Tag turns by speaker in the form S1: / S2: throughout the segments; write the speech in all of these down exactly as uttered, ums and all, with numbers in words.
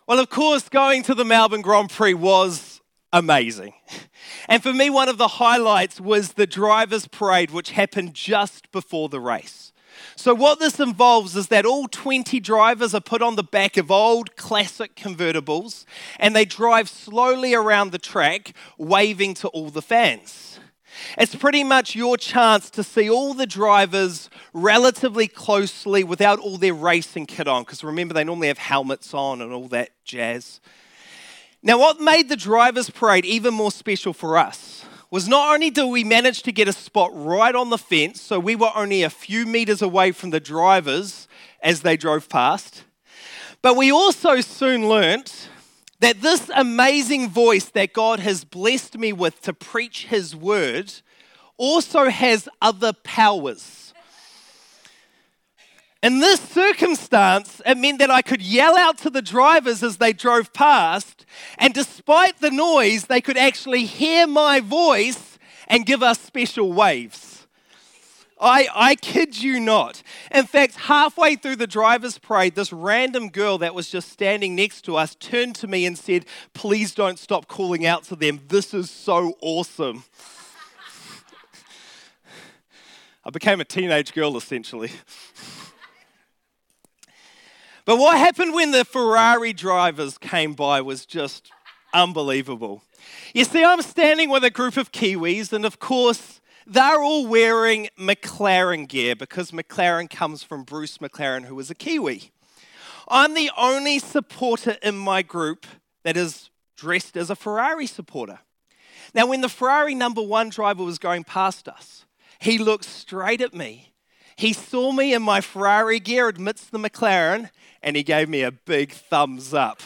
S1: Well, of course, going to the Melbourne Grand Prix was amazing. And for me, one of the highlights was the drivers' parade, which happened just before the race. So what this involves is that all twenty drivers are put on the back of old classic convertibles and they drive slowly around the track, waving to all the fans. It's pretty much your chance to see all the drivers relatively closely without all their racing kit on, because remember, they normally have helmets on and all that jazz. Now, what made the drivers' parade even more special for us was not only did we manage to get a spot right on the fence, so we were only a few meters away from the drivers as they drove past, but we also soon learnt that this amazing voice that God has blessed me with to preach His word also has other powers. In this circumstance, it meant that I could yell out to the drivers as they drove past, and despite the noise, they could actually hear my voice and give us special waves. I, I kid you not. In fact, halfway through the driver's parade, this random girl that was just standing next to us turned to me and said, "Please don't stop calling out to them. This is so awesome." I became a teenage girl, essentially. But what happened when the Ferrari drivers came by was just unbelievable. You see, I'm standing with a group of Kiwis, and of course, they're all wearing McLaren gear because McLaren comes from Bruce McLaren, who was a Kiwi. I'm the only supporter in my group that is dressed as a Ferrari supporter. Now, when the Ferrari number one driver was going past us, he looked straight at me. He saw me in my Ferrari gear amidst the McLaren, and he gave me a big thumbs up.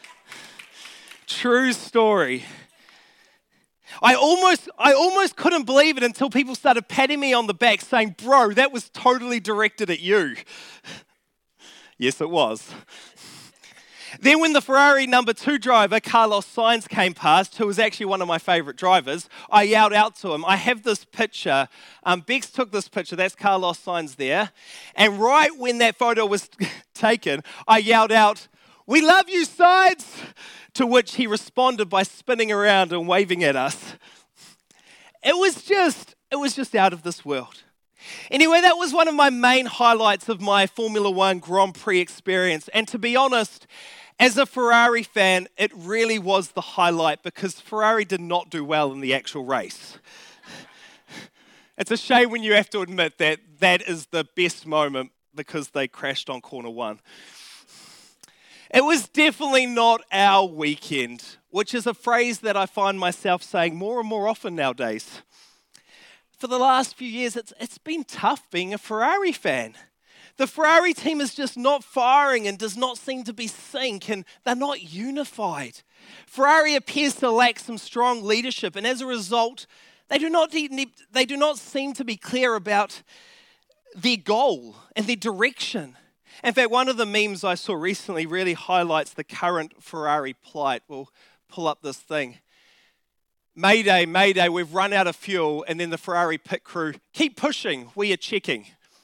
S1: True story. I almost, I almost couldn't believe it until people started patting me on the back saying, "Bro, that was totally directed at you." Yes, it was. Then when the Ferrari number two driver, Carlos Sainz, came past, who was actually one of my favourite drivers, I yelled out to him. I have this picture. Um, Bex took this picture. That's Carlos Sainz there. And right when that photo was taken, I yelled out, "We love you, Sainz!" To which he responded by spinning around and waving at us. It was just, it was just out of this world. Anyway, that was one of my main highlights of my Formula One Grand Prix experience. And to be honest, as a Ferrari fan, it really was the highlight because Ferrari did not do well in the actual race. It's a shame when you have to admit that that is the best moment because they crashed on corner one. It was definitely not our weekend, which is a phrase that I find myself saying more and more often nowadays. For the last few years, it's, it's been tough being a Ferrari fan. The Ferrari team is just not firing and does not seem to be sync, and they're not unified. Ferrari appears to lack some strong leadership, and as a result, they do not, they do not seem to be clear about their goal and their direction. In fact, one of the memes I saw recently really highlights the current Ferrari plight. We'll pull up this thing. Mayday, Mayday, we've run out of fuel, and then the Ferrari pit crew, keep pushing, we are checking.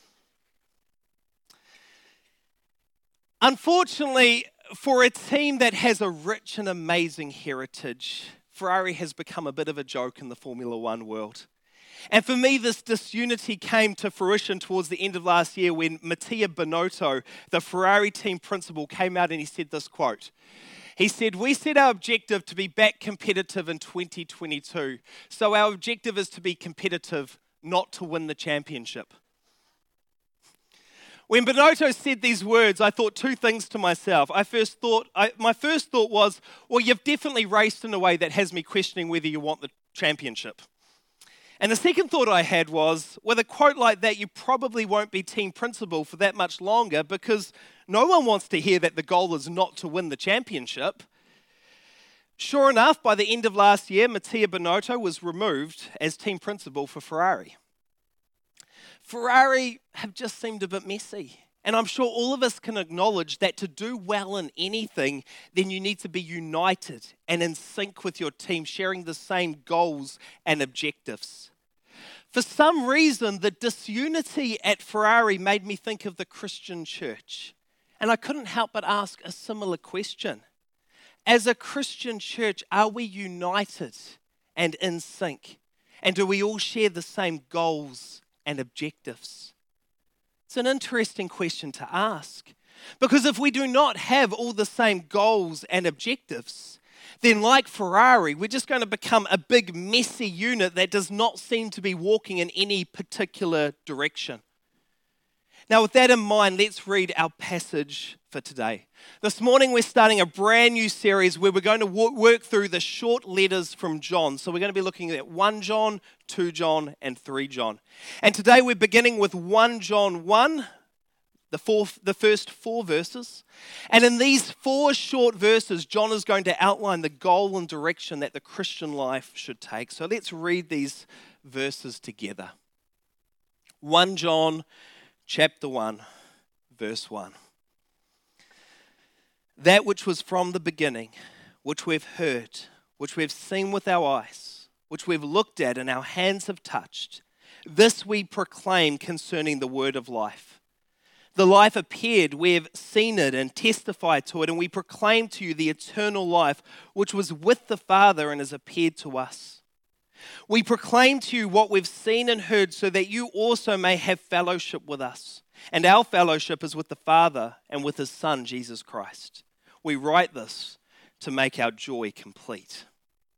S1: Unfortunately, for a team that has a rich and amazing heritage, Ferrari has become a bit of a joke in the Formula One world. And for me, this disunity came to fruition towards the end of last year when Mattia Binotto, the Ferrari team principal, came out and he said this quote. He said, "We set our objective to be back competitive in twenty twenty-two. So our objective is to be competitive, not to win the championship." When Binotto said these words, I thought two things to myself. I first thought, I, my first thought was, well, you've definitely raced in a way that has me questioning whether you want the championship. And the second thought I had was, with a quote like that, you probably won't be team principal for that much longer because no one wants to hear that the goal is not to win the championship. Sure enough, by the end of last year, Mattia Binotto was removed as team principal for Ferrari. Ferrari have just seemed a bit messy. And I'm sure all of us can acknowledge that to do well in anything, then you need to be united and in sync with your team, sharing the same goals and objectives. For some reason, the disunity at Ferrari made me think of the Christian church. And I couldn't help but ask a similar question. as a Christian church, are we united and in sync? And do we all share the same goals and objectives? It's an interesting question to ask. Because if we do not have all the same goals and objectives, then like Ferrari, we're just going to become a big messy unit that does not seem to be walking in any particular direction. Now, with that in mind, let's read our passage for today. This morning, we're starting a brand new series where we're going to work through the short letters from John. So we're going to be looking at First John, Second John, and Third John. And today, we're beginning with First John one, the, four, the first four verses. And in these four short verses, John is going to outline the goal and direction that the Christian life should take. So let's read these verses together. First John chapter one, verse one. That which was from the beginning, which we've heard, which we've seen with our eyes, which we've looked at and our hands have touched, this we proclaim concerning the word of life. The life appeared, we have seen it and testified to it, and we proclaim to you the eternal life, which was with the Father and has appeared to us. We proclaim to you what we've seen and heard so that you also may have fellowship with us. And our fellowship is with the Father and with His Son, Jesus Christ. We write this to make our joy complete.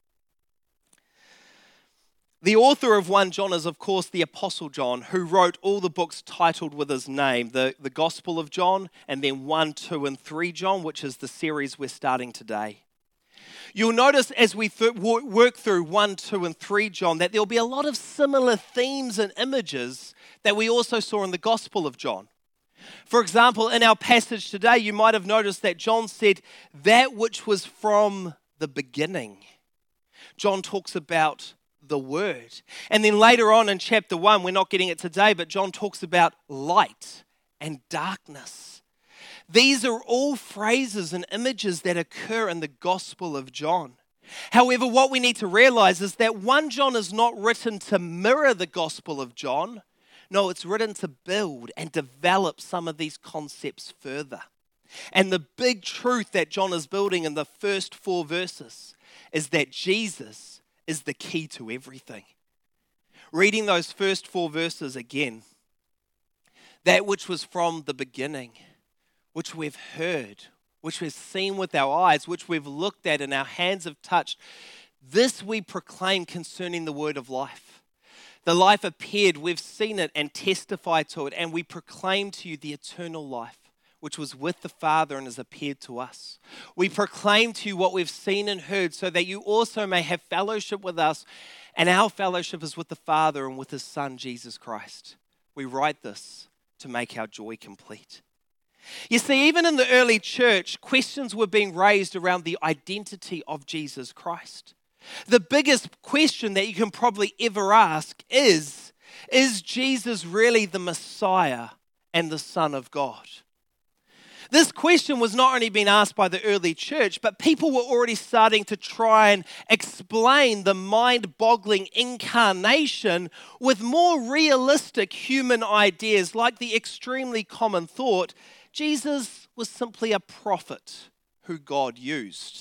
S1: The author of First John is, of course, the Apostle John, who wrote all the books titled with his name, the, the Gospel of John, and then First, Second, and Third John, which is the series we're starting today. You'll notice as we th- work through First, Second, and Third John that there'll be a lot of similar themes and images that we also saw in the Gospel of John. For example, in our passage today, you might have noticed that John said, that which was from the beginning. John talks about the Word. And then later on in chapter one, we're not getting it today, but John talks about light and darkness. These are all phrases and images that occur in the Gospel of John. However, what we need to realize is that First John is not written to mirror the Gospel of John. No, it's written to build and develop some of these concepts further. And the big truth that John is building in the first four verses is that Jesus is the key to everything. Reading those first four verses again, that which was from the beginning, which we've heard, which we've seen with our eyes, which we've looked at and our hands have touched, this we proclaim concerning the word of life. The life appeared, we've seen it and testified to it, and we proclaim to you the eternal life, which was with the Father and has appeared to us. We proclaim to you what we've seen and heard so that you also may have fellowship with us, and our fellowship is with the Father and with His Son, Jesus Christ. We write this to make our joy complete. You see, even in the early church, questions were being raised around the identity of Jesus Christ. The biggest question that you can probably ever ask is, is Jesus really the Messiah and the Son of God? This question was not only being asked by the early church, but people were already starting to try and explain the mind-boggling incarnation with more realistic human ideas, like the extremely common thought, Jesus was simply a prophet who God used.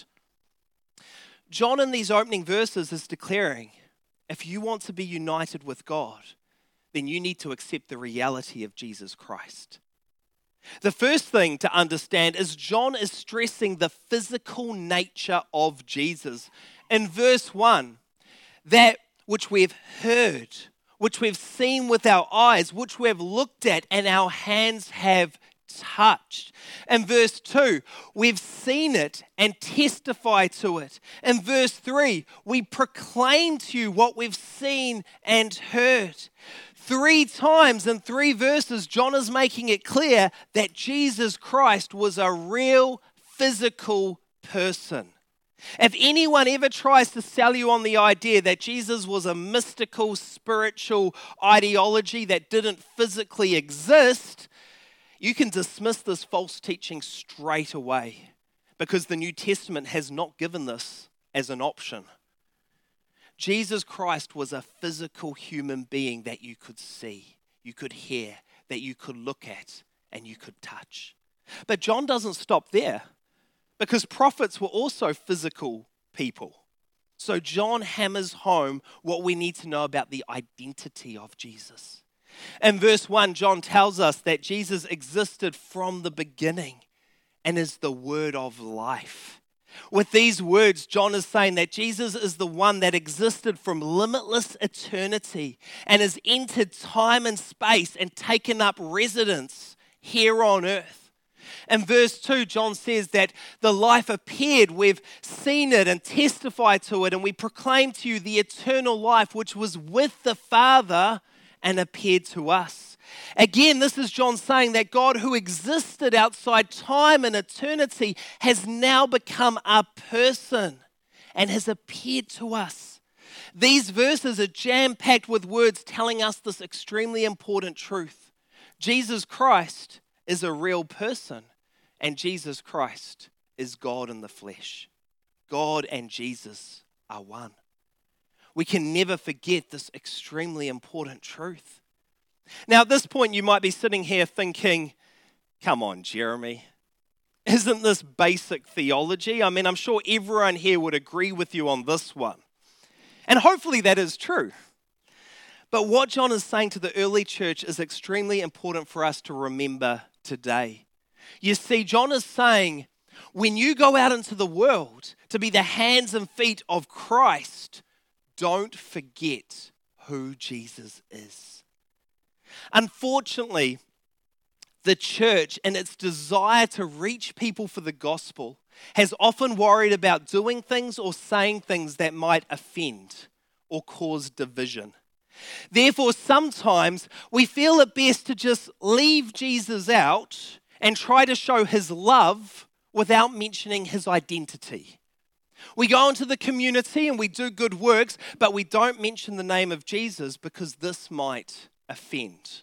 S1: John in these opening verses is declaring, if you want to be united with God, then you need to accept the reality of Jesus Christ. The first thing to understand is John is stressing the physical nature of Jesus. In verse one, that which we've heard, which we've seen with our eyes, which we've looked at and our hands have touched. In verse two, we've seen it and testify to it. In verse three, we proclaim to you what we've seen and heard. Three times in three verses, John is making it clear that Jesus Christ was a real physical person. If anyone ever tries to sell you on the idea that Jesus was a mystical, spiritual ideology that didn't physically exist, you can dismiss this false teaching straight away because the New Testament has not given this as an option. Jesus Christ was a physical human being that you could see, you could hear, that you could look at, and you could touch. But John doesn't stop there. because prophets were also physical people. So John hammers home what we need to know about the identity of Jesus. In verse one, John tells us that Jesus existed from the beginning and is the word of life. With these words, John is saying that Jesus is the one that existed from limitless eternity and has entered time and space and taken up residence here on earth. In verse two, John says that the life appeared, we've seen it and testified to it, and we proclaim to you the eternal life which was with the Father and appeared to us. Again, this is John saying that God, who existed outside time and eternity, has now become a person and has appeared to us. These verses are jam-packed with words telling us this extremely important truth. Jesus Christ is a real person, and Jesus Christ is God in the flesh. God and Jesus are one. We can never forget this extremely important truth. Now, at this point, you might be sitting here thinking, come on, Jeremy, isn't this basic theology? I mean, I'm sure everyone here would agree with you on this one. And hopefully that is true. But what John is saying to the early church is extremely important for us to remember today. You see, John is saying, when you go out into the world to be the hands and feet of Christ, don't forget who Jesus is. Unfortunately, the church, in its desire to reach people for the gospel, has often worried about doing things or saying things that might offend or cause division. Therefore, sometimes we feel it best to just leave Jesus out and try to show his love without mentioning his identity. We go into the community and we do good works, but we don't mention the name of Jesus because this might offend.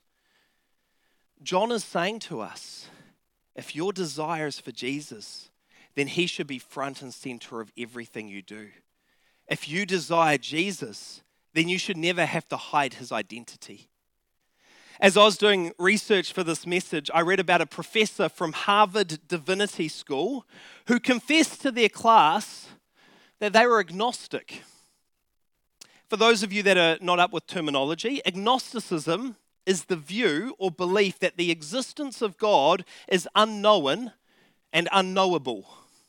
S1: John is saying to us, if your desire is for Jesus, then he should be front and center of everything you do. If you desire Jesus, then you should never have to hide his identity. As I was doing research for this message, I read about a professor from Harvard Divinity School who confessed to their class that they were agnostic. For those of you that are not up with terminology, agnosticism is the view or belief that the existence of God is unknown and unknowable.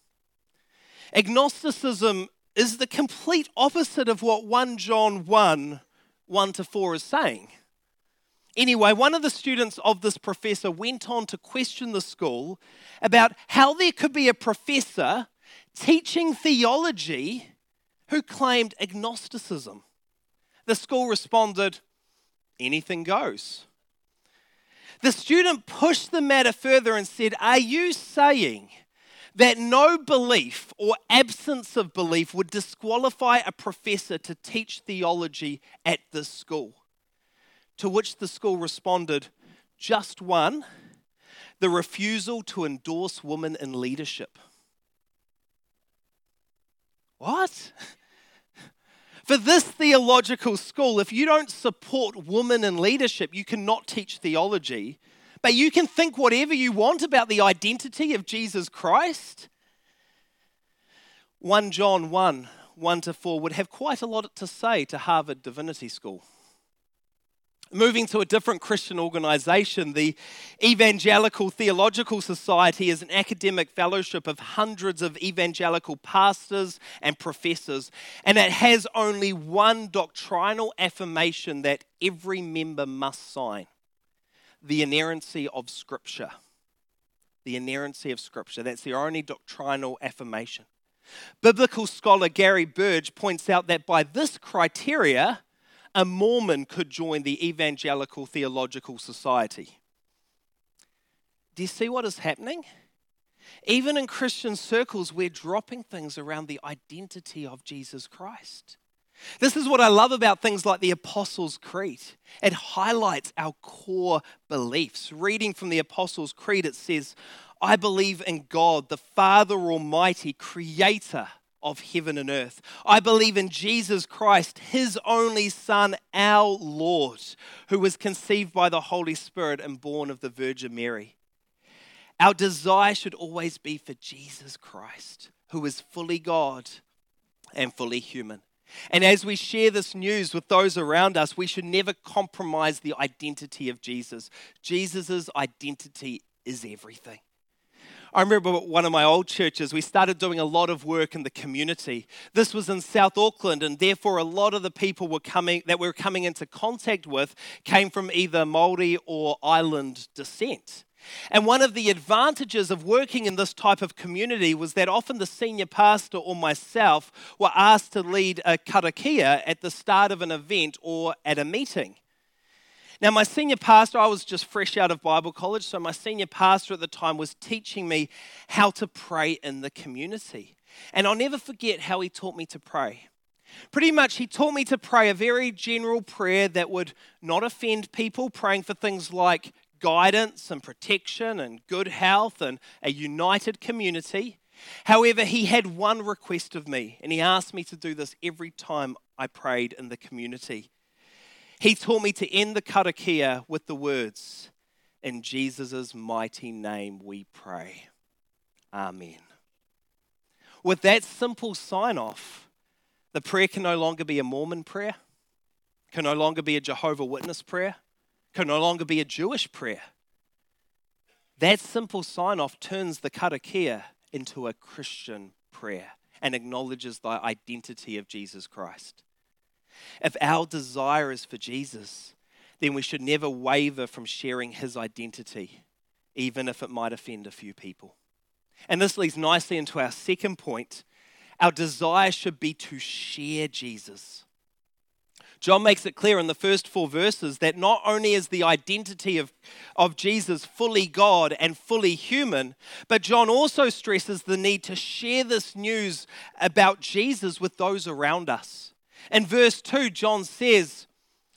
S1: Agnosticism is the complete opposite of what First John one, one to four is saying. Anyway, one of the students of this professor went on to question the school about how there could be a professor teaching theology who claimed agnosticism. The school responded, anything goes. The student pushed the matter further and said, are you saying that no belief or absence of belief would disqualify a professor to teach theology at this school? To which the school responded, just one, the refusal to endorse women in leadership. What? For this theological school, if you don't support women in leadership, you cannot teach theology. But you can think whatever you want about the identity of Jesus Christ. First John one, one to four would have quite a lot to say to Harvard Divinity School. Moving to a different Christian organization, the Evangelical Theological Society is an academic fellowship of hundreds of evangelical pastors and professors, and it has only one doctrinal affirmation that every member must sign: the inerrancy of Scripture. The inerrancy of Scripture. That's their only doctrinal affirmation. Biblical scholar Gary Burge points out that by this criteria, a Mormon could join the Evangelical Theological Society. Do you see what is happening? Even in Christian circles, we're dropping things around the identity of Jesus Christ. This is what I love about things like the Apostles' Creed. It highlights our core beliefs. Reading from the Apostles' Creed, it says, I believe in God, the Father Almighty, creator of heaven and earth. I believe in Jesus Christ, his only Son, our Lord, who was conceived by the Holy Spirit and born of the Virgin Mary. Our desire should always be for Jesus Christ, who is fully God and fully human. And as we share this news with those around us, we should never compromise the identity of Jesus. Jesus' identity is everything. I remember at one of my old churches, we started doing a lot of work in the community. This was in South Auckland, and therefore a lot of the people were coming that we were coming into contact with came from either Māori or island descent. And one of the advantages of working in this type of community was that often the senior pastor or myself were asked to lead a karakia at the start of an event or at a meeting. Now, my senior pastor, I was just fresh out of Bible college, so my senior pastor at the time was teaching me how to pray in the community. And I'll never forget how he taught me to pray. Pretty much, he taught me to pray a very general prayer that would not offend people, praying for things like guidance and protection and good health and a united community. However, he had one request of me, and he asked me to do this every time I prayed in the community. He taught me to end the karakia with the words, "In Jesus' mighty name we pray. Amen." With that simple sign-off, the prayer can no longer be a Mormon prayer, can no longer be a Jehovah's Witness prayer, can no longer be a Jewish prayer. That simple sign-off turns the karakia into a Christian prayer and acknowledges the identity of Jesus Christ. If our desire is for Jesus, then we should never waver from sharing his identity, even if it might offend a few people. And this leads nicely into our second point. Our desire should be to share Jesus. John makes it clear in the first four verses that not only is the identity of, of Jesus fully God and fully human, but John also stresses the need to share this news about Jesus with those around us. In verse two, John says,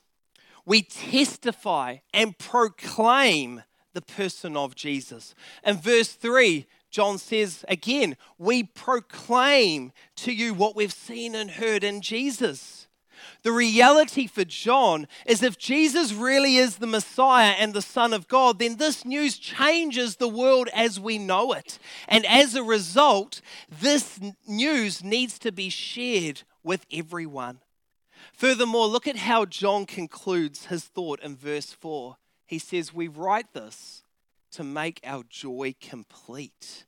S1: we testify and proclaim the person of Jesus. In verse three, John says again, we proclaim to you what we've seen and heard in Jesus. The reality for John is if Jesus really is the Messiah and the Son of God, then this news changes the world as we know it. And as a result, this news needs to be shared with everyone. Furthermore, look at how John concludes his thought in verse four. He says, we write this to make our joy complete.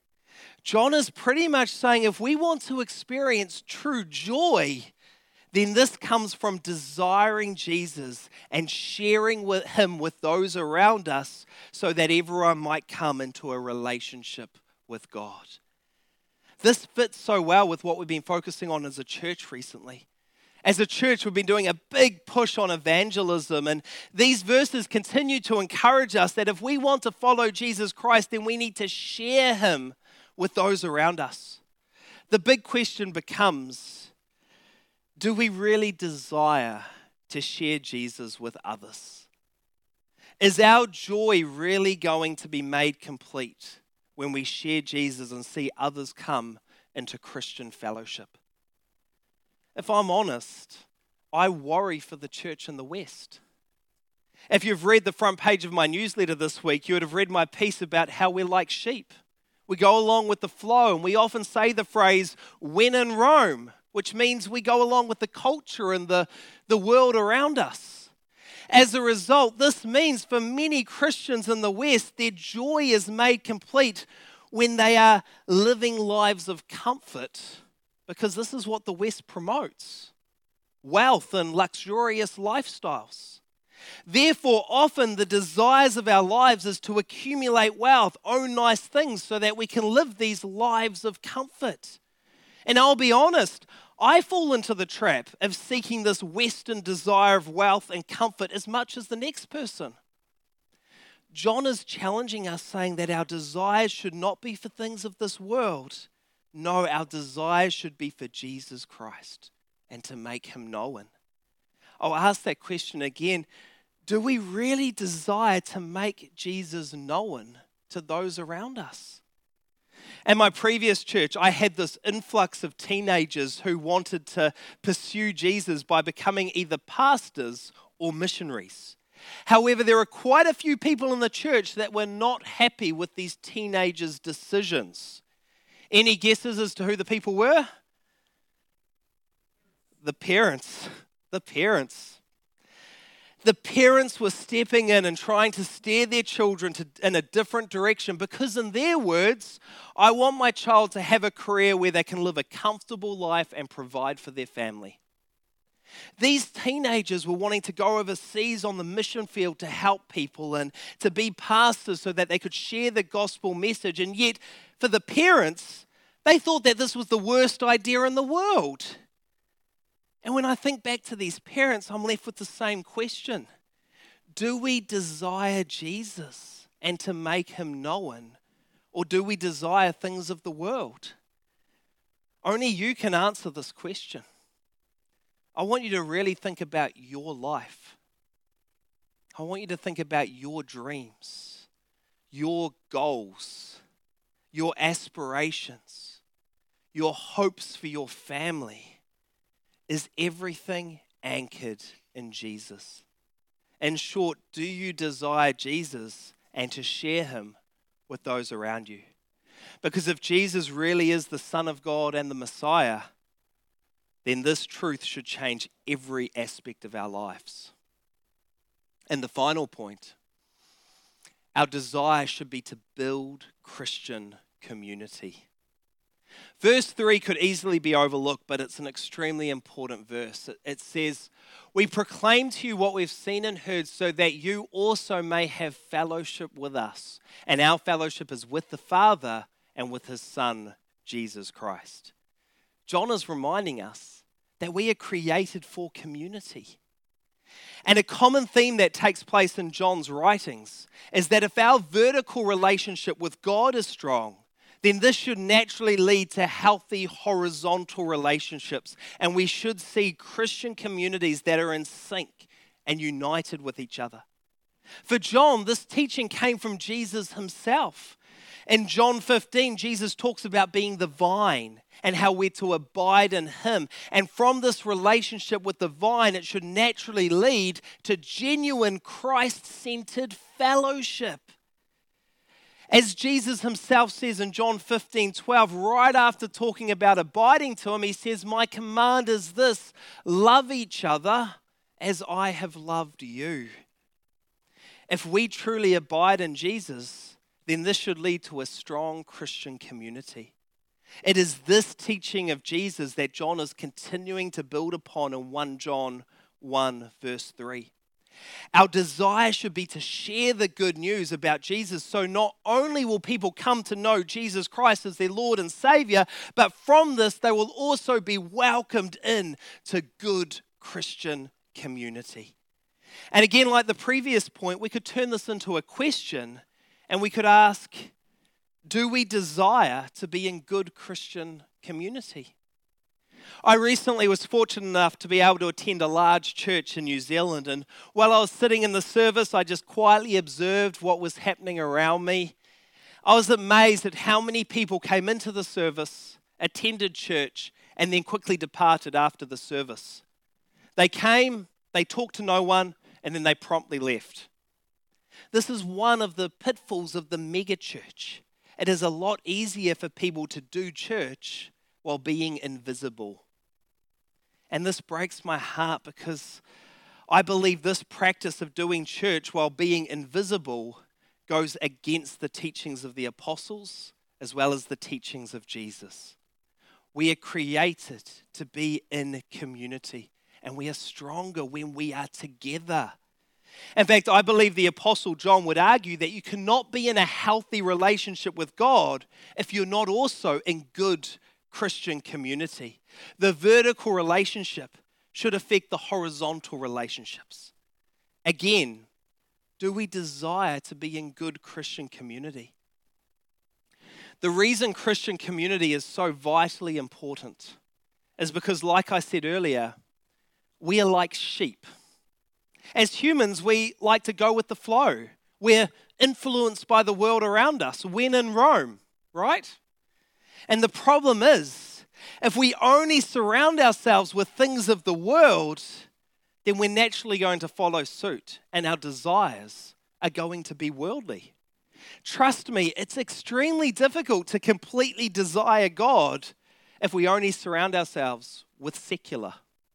S1: John is pretty much saying if we want to experience true joy, then this comes from desiring Jesus and sharing with him with those around us so that everyone might come into a relationship with God. This fits so well with what we've been focusing on as a church recently. As a church, we've been doing a big push on evangelism, and these verses continue to encourage us that if we want to follow Jesus Christ, then we need to share him with those around us. The big question becomes, do we really desire to share Jesus with others? Is our joy really going to be made complete when we share Jesus and see others come into Christian fellowship? If I'm honest, I worry for the church in the West. If you've read the front page of my newsletter this week, you would have read my piece about how we're like sheep. We go along with the flow, and we often say the phrase, when in Rome, which means we go along with the culture and the, the world around us. As a result, this means for many Christians in the West, their joy is made complete when they are living lives of comfort, because this is what the West promotes, wealth and luxurious lifestyles. Therefore, often the desires of our lives is to accumulate wealth, own nice things so that we can live these lives of comfort. And I'll be honest, I fall into the trap of seeking this Western desire of wealth and comfort as much as the next person. John is challenging us, saying that our desires should not be for things of this world. No, our desires should be for Jesus Christ and to make him known. I'll ask that question again. Do we really desire to make Jesus known to those around us? At my previous church, I had this influx of teenagers who wanted to pursue Jesus by becoming either pastors or missionaries. However, there are quite a few people in the church that were not happy with these teenagers' decisions. Any guesses as to who the people were? The parents. The parents. The parents were stepping in and trying to steer their children to, in a different direction because, in their words, I want my child to have a career where they can live a comfortable life and provide for their family. These teenagers were wanting to go overseas on the mission field to help people and to be pastors so that they could share the gospel message. And yet, for the parents, they thought that this was the worst idea in the world. And when I think back to these parents, I'm left with the same question. Do we desire Jesus and to make him known? Or do we desire things of the world? Only you can answer this question. I want you to really think about your life. I want you to think about your dreams, your goals, your aspirations, your hopes for your family. Is everything anchored in Jesus? In short, do you desire Jesus and to share him with those around you? Because if Jesus really is the Son of God and the Messiah, then this truth should change every aspect of our lives. And the final point, our desire should be to build Christian community. Verse three could easily be overlooked, but it's an extremely important verse. It says, we proclaim to you what we've seen and heard so that you also may have fellowship with us. And our fellowship is with the Father and with his Son, Jesus Christ. John is reminding us that we are created for community. And a common theme that takes place in John's writings is that if our vertical relationship with God is strong, then this should naturally lead to healthy horizontal relationships. And we should see Christian communities that are in sync and united with each other. For John, this teaching came from Jesus himself. In John fifteen, Jesus talks about being the vine and how we're to abide in him. And from this relationship with the vine, it should naturally lead to genuine Christ-centered fellowship. As Jesus himself says in John fifteen twelve, right after talking about abiding to him, he says, my command is this, love each other as I have loved you. If we truly abide in Jesus, then this should lead to a strong Christian community. It is this teaching of Jesus that John is continuing to build upon in First John one verse three. Our desire should be to share the good news about Jesus, so not only will people come to know Jesus Christ as their Lord and Savior, but from this they will also be welcomed in to good Christian community. And again, like the previous point, we could turn this into a question and we could ask, do we desire to be in good Christian community? I recently was fortunate enough to be able to attend a large church in New Zealand, and while I was sitting in the service, I just quietly observed what was happening around me. I was amazed at how many people came into the service, attended church, and then quickly departed after the service. They came, they talked to no one, and then they promptly left. This is one of the pitfalls of the mega church. It is a lot easier for people to do church while being invisible. And this breaks my heart because I believe this practice of doing church while being invisible goes against the teachings of the apostles as well as the teachings of Jesus. We are created to be in community, and we are stronger when we are together. In fact, I believe the Apostle John would argue that you cannot be in a healthy relationship with God if you're not also in good Christian community. The vertical relationship should affect the horizontal relationships. Again, do we desire to be in good Christian community? The reason Christian community is so vitally important is because, like I said earlier, we are like sheep. As humans, we like to go with the flow. We're influenced by the world around us, when in Rome, right? And the problem is, if we only surround ourselves with things of the world, then we're naturally going to follow suit, and our desires are going to be worldly. Trust me, it's extremely difficult to completely desire God if we only surround ourselves with secular.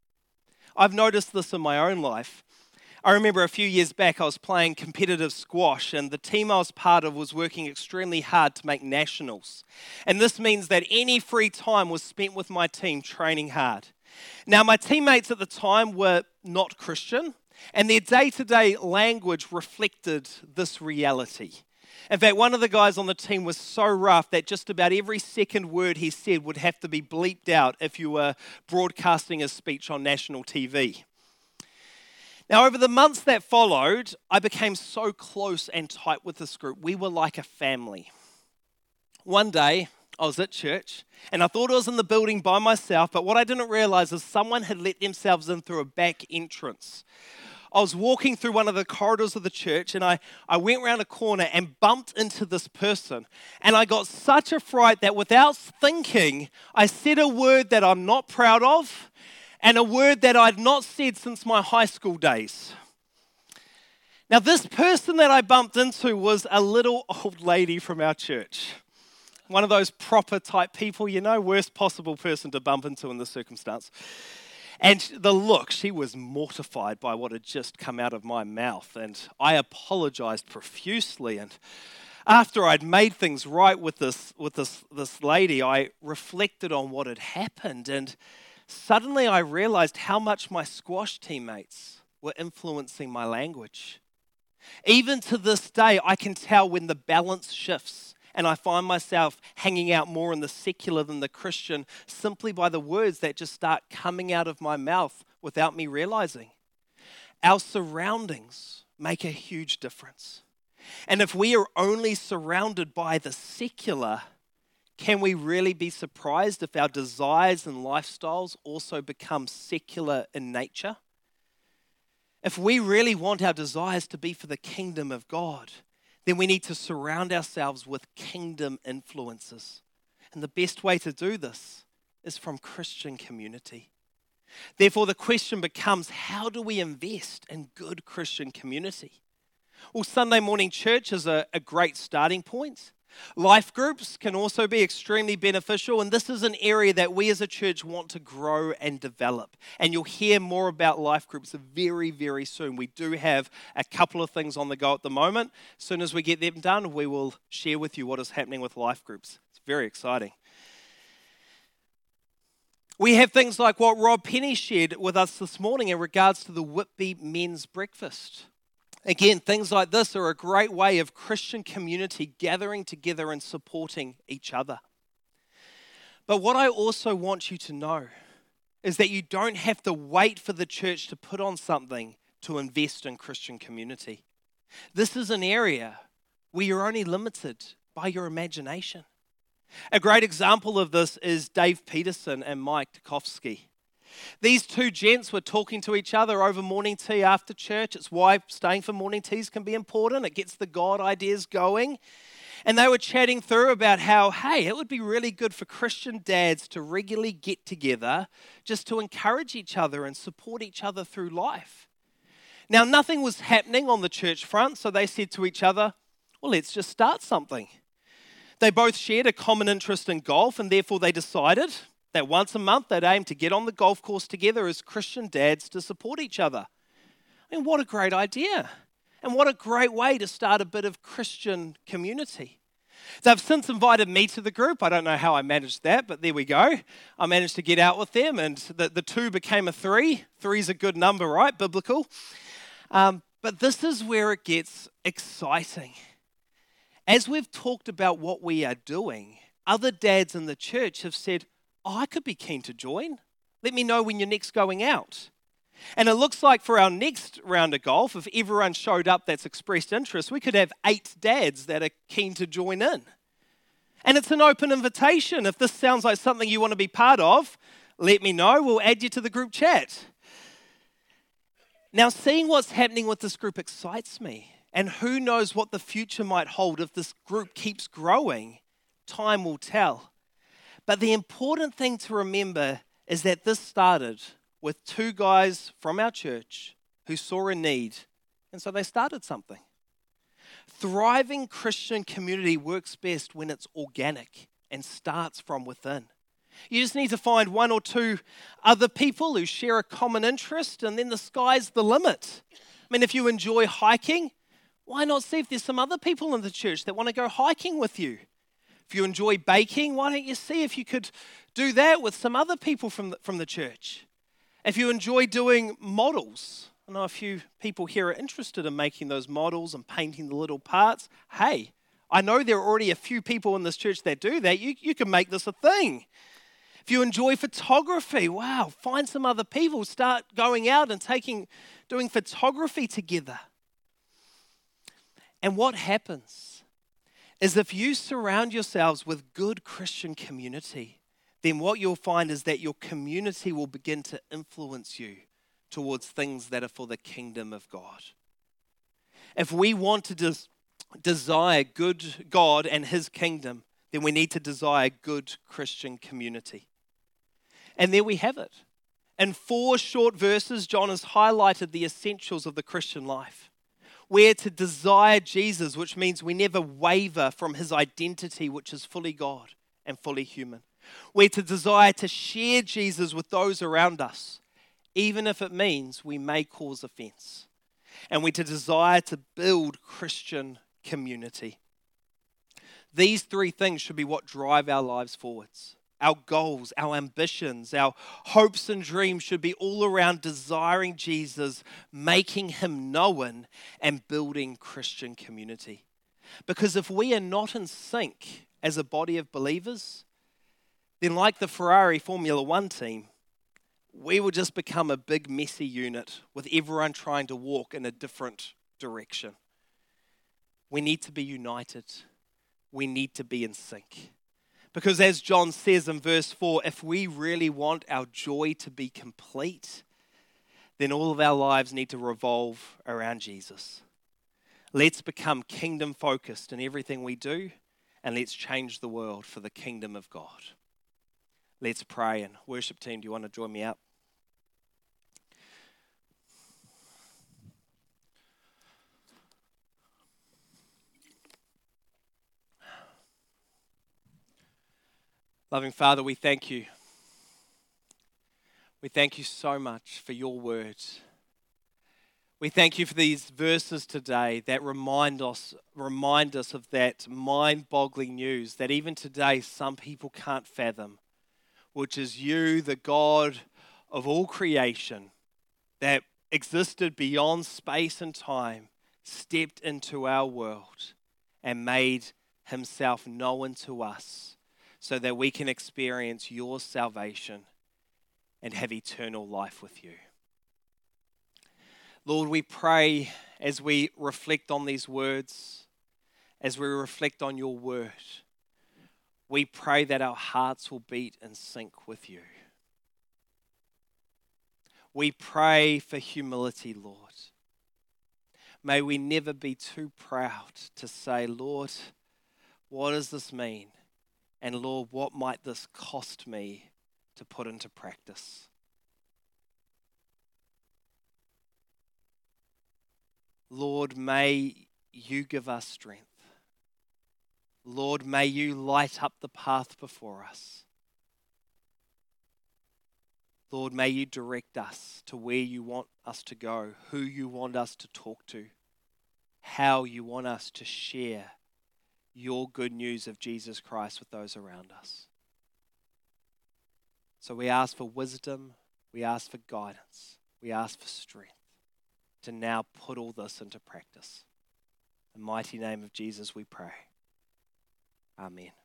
S1: I've noticed this in my own life. I remember a few years back I was playing competitive squash, and the team I was part of was working extremely hard to make nationals. And this means that any free time was spent with my team training hard. Now, my teammates at the time were not Christian, and their day-to-day language reflected this reality. In fact, one of the guys on the team was so rough that just about every second word he said would have to be bleeped out if you were broadcasting his speech on national T V. Now, over the months that followed, I became so close and tight with this group. We were like a family. One day, I was at church, and I thought I was in the building by myself, but what I didn't realize is someone had let themselves in through a back entrance. I was walking through one of the corridors of the church, and I, I went around a corner and bumped into this person. And I got such a fright that without thinking, I said a word that I'm not proud of, and a word that I'd not said since my high school days. Now, this person that I bumped into was a little old lady from our church. One of those proper type people, you know, worst possible person to bump into in this circumstance. And the look, she was mortified by what had just come out of my mouth. And I apologized profusely. And after I'd made things right with this, with this, this lady, I reflected on what had happened. And suddenly I realized how much my squash teammates were influencing my language. Even to this day, I can tell when the balance shifts and I find myself hanging out more in the secular than the Christian simply by the words that just start coming out of my mouth without me realizing. Our surroundings make a huge difference. And if we are only surrounded by the secular, can we really be surprised if our desires and lifestyles also become secular in nature? If we really want our desires to be for the kingdom of God, then we need to surround ourselves with kingdom influences. And the best way to do this is from Christian community. Therefore, the question becomes, how do we invest in good Christian community? Well, Sunday morning church is a, a great starting point. Life groups can also be extremely beneficial, and this is an area that we as a church want to grow and develop. And you'll hear more about life groups very, very soon. We do have a couple of things on the go at the moment. As soon as we get them done, we will share with you what is happening with life groups. It's very exciting. We have things like what Rob Penny shared with us this morning in regards to the Whitby Men's Breakfast. Again, things like this are a great way of Christian community gathering together and supporting each other. But what I also want you to know is that you don't have to wait for the church to put on something to invest in Christian community. This is an area where you're only limited by your imagination. A great example of this is Dave Peterson and Mike Tukowski. These two gents were talking to each other over morning tea after church. It's why staying for morning teas can be important. It gets the God ideas going. And they were chatting through about how, hey, it would be really good for Christian dads to regularly get together just to encourage each other and support each other through life. Now, nothing was happening on the church front, so they said to each other, well, let's just start something. They both shared a common interest in golf, and therefore they decided that once a month they'd aim to get on the golf course together as Christian dads to support each other. I mean, what a great idea. And what a great way to start a bit of Christian community. They've since invited me to the group. I don't know how I managed that, but there we go. I managed to get out with them, and the, the two became a three. Three's a good number, right? Biblical. Um, but this is where it gets exciting. As we've talked about what we are doing, other dads in the church have said, oh, I could be keen to join. Let me know when you're next going out. And it looks like for our next round of golf, if everyone showed up that's expressed interest, we could have eight dads that are keen to join in. And it's an open invitation. If this sounds like something you want to be part of, let me know. We'll add you to the group chat. Now, seeing what's happening with this group excites me. And who knows what the future might hold if this group keeps growing. Time will tell. But the important thing to remember is that this started with two guys from our church who saw a need, and so they started something. Thriving Christian community works best when it's organic and starts from within. You just need to find one or two other people who share a common interest, and then the sky's the limit. I mean, if you enjoy hiking, why not see if there's some other people in the church that want to go hiking with you? If you enjoy baking, why don't you see if you could do that with some other people from the, from the church? If you enjoy doing models, I know a few people here are interested in making those models and painting the little parts. Hey, I know there are already a few people in this church that do that. You, you can make this a thing. If you enjoy photography, wow, find some other people. Start going out and taking, doing photography together. And what happens is if you surround yourselves with good Christian community, then what you'll find is that your community will begin to influence you towards things that are for the kingdom of God. If we want to des- desire good God and his kingdom, then we need to desire good Christian community. And there we have it. In four short verses, John has highlighted the essentials of the Christian life. We're to desire Jesus, which means we never waver from his identity, which is fully God and fully human. We're to desire to share Jesus with those around us, even if it means we may cause offense. And we're to desire to build Christian community. These three things should be what drive our lives forwards. Our goals, our ambitions, our hopes and dreams should be all around desiring Jesus, making him known, and building Christian community. Because if we are not in sync as a body of believers, then like the Ferrari Formula One team, we will just become a big messy unit with everyone trying to walk in a different direction. We need to be united. We need to be in sync. Because as John says in verse four, if we really want our joy to be complete, then all of our lives need to revolve around Jesus. Let's become kingdom focused in everything we do, and let's change the world for the kingdom of God. Let's pray. And worship team, do you want to join me up? Loving Father, we thank you. We thank you so much for your word. We thank you for these verses today that remind us, remind us of that mind-boggling news that even today some people can't fathom, which is you, the God of all creation, that existed beyond space and time, stepped into our world and made himself known to us, so that we can experience your salvation and have eternal life with you. Lord, we pray as we reflect on these words, as we reflect on your word, we pray that our hearts will beat in sync with you. We pray for humility, Lord. May we never be too proud to say, Lord, what does this mean? And Lord, what might this cost me to put into practice? Lord, may you give us strength. Lord, may you light up the path before us. Lord, may you direct us to where you want us to go, who you want us to talk to, how you want us to share your good news of Jesus Christ with those around us. So we ask for wisdom, we ask for guidance, we ask for strength to now put all this into practice. In the mighty name of Jesus we pray. Amen.